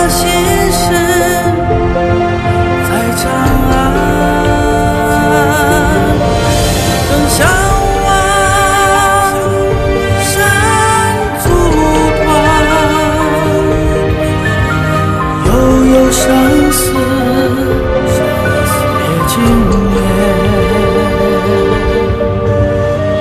心事在长安，更向往山阻断，悠悠相思。